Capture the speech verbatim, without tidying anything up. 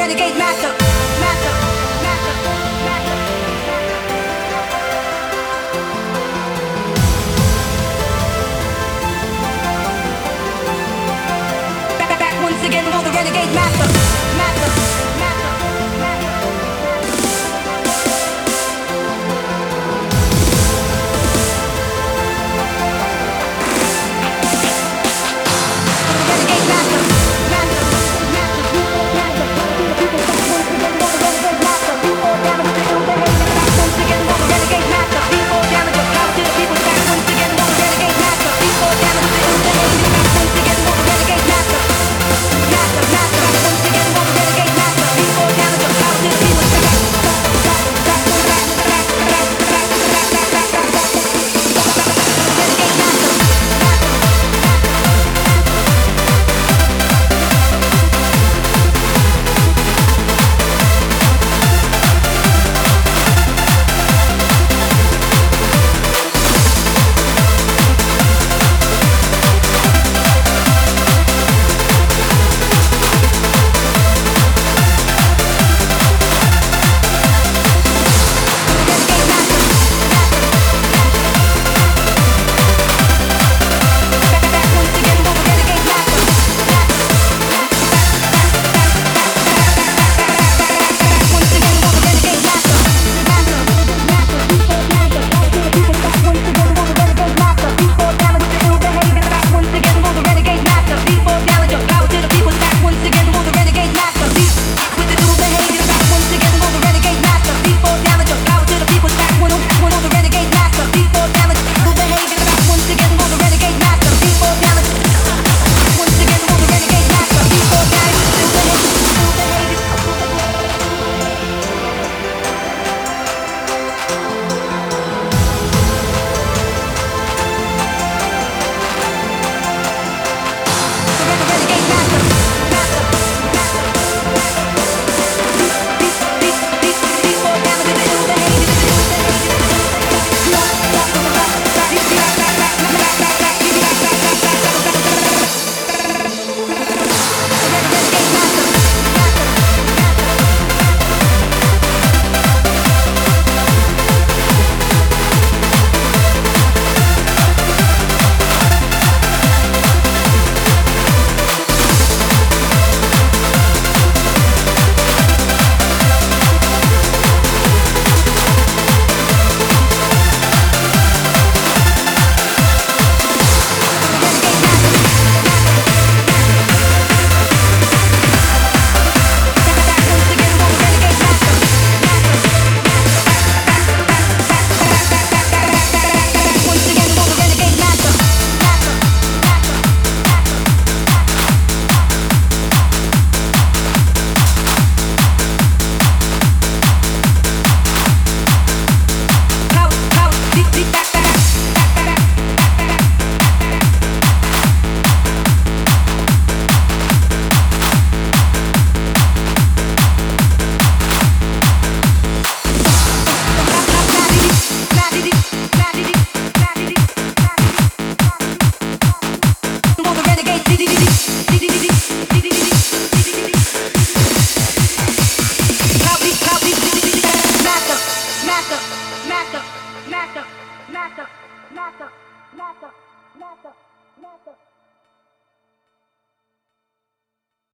renegade master, master, master, master. Back, back, back once again for the renegade master, master, master, master. Renegade master, master, master, master, master, before damage to ill behavior. Back once again for the renegade master, before damage of power to the people. Back once again for the renegade master, before damage to ill behavior. Back once again for the renegade master, master, master. Back once again for the renegade master, before damage of power to the people. Back, back, back, back, back, back, back, back, back, back, back, back, back. Renegade master, master. Master, master, master, master, master, master.